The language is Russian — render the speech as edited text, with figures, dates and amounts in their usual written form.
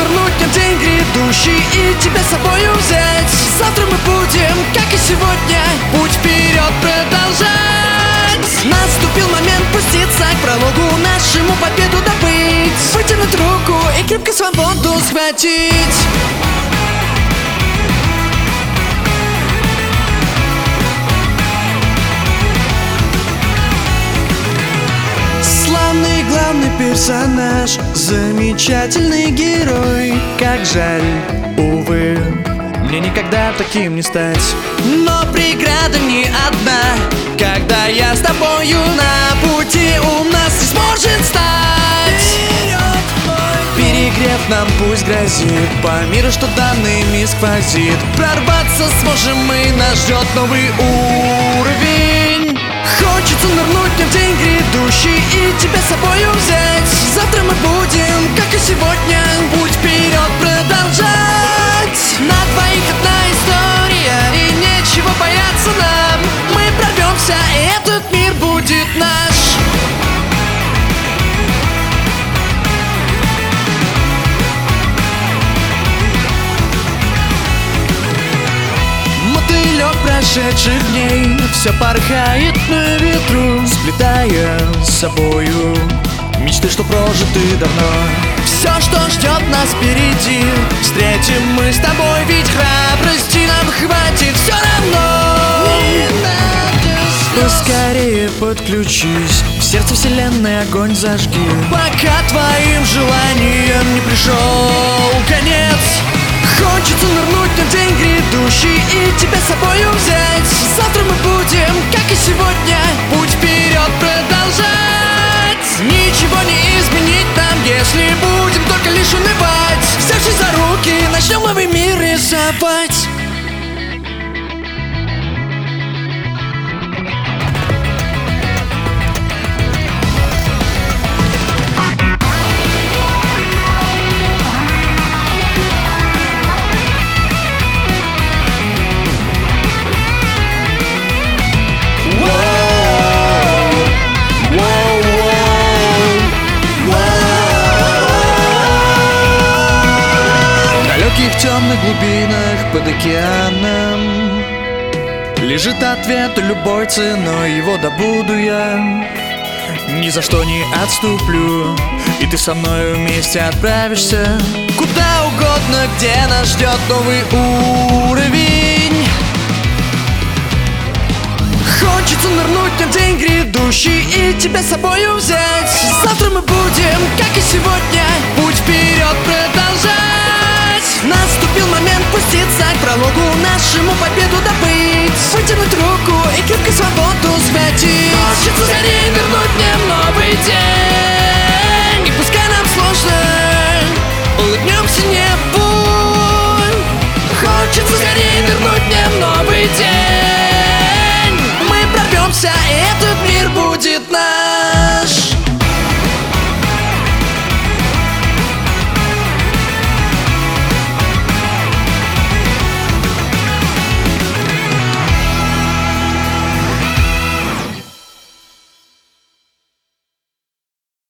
нырнуть в день грядущий и тебя с собой взять. Завтра мы будем, как и сегодня, путь вперед продолжать. Наступил момент пуститься к прологу нашему, победу добыть, вытянуть руку и крепко свободу схватить. Славный главный персонаж, замечательный герой. Как жаль, увы, мне никогда таким не стать. Но преграда не одна, когда я с тобою на пути, у нас не сможет стать. Перегрев нам пусть грозит, по миру, что данными сквозит. Прорваться сможем мы, нас ждет новый уровень. Хочется нырнуть в день грядущий и тебя с собою взять. Завтра мы будем, как и сегодня, путь вперед продолжать. На двоих одна история, и нечего бояться нам. Мы прорвемся, и этот мир будет наш. Мотылек прошедших дней все порхает на ветру, сплетая с собою мечты, что прожиты давно. Все, что ждет нас впереди, встретим мы с тобой, ведь храбрости нам хватит все равно. Поскорее подключись, в сердце вселенной огонь зажги, пока твоим желаниям не пришел конец. Хочется нырнуть в день грядущий и тебя с собою взять. Завтра мы будем, как и сегодня, путь вперед продолжать. Ничего не изменить нам, если будем только лишь унывать. Взявшись за руки, начнем новый мир рисовать. В темных глубинах под океаном лежит ответ любой ценой, его добуду я. Ни за что не отступлю, и ты со мной вместе отправишься куда угодно, где нас ждет новый уровень. Хочется нырнуть в день грядущий и тебя с собою взять. Завтра мы будем, как и сегодня, путь вперед продолжать. Наступил момент пуститься к прологу нашему, победу добыть, вытянуть руку и крепко свободу схватить. Хочется скорее вернуть мне новый день.